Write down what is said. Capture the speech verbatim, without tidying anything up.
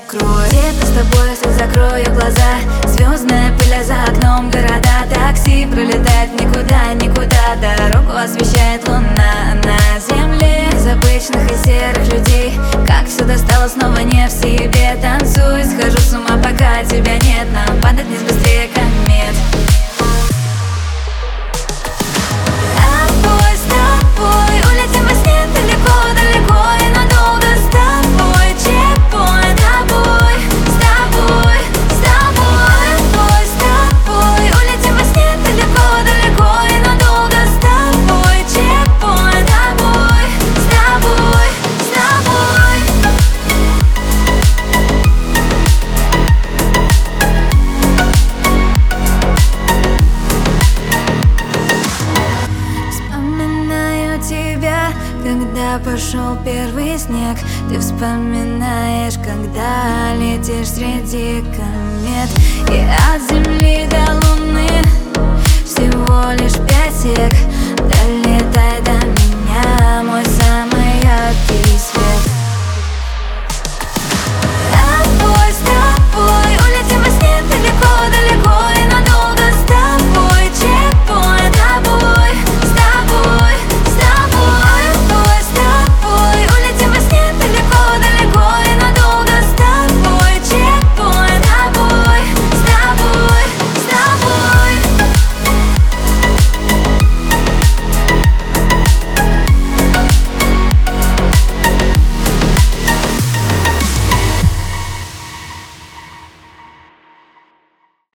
укрой. Где-то с тобой, если закрою глаза, звездная пыль, а за окном города. Такси пролетает никуда, никуда, дорогу освещает луна на земле. Из обычных и серых людей, как все достало, снова не в себе. Танцуй, схожу с ума, пока тебя нет. Нам падать вниз быстрее комет. Тобой, с тобой улетим во сне далеко, далеко и надолго. С тобой, чекпоинт, тобой, с тобой, с тобой, тобой, с тобой улетим во сне далеко, далеко и надолго. С тобой, чекпоинт, тобой, с тобой, с тобой. Вспоминаю тебя, когда пошел первый снег. Ты вспоминаешь, когда летишь среди комет. И от земли до луны всего лишь пять век.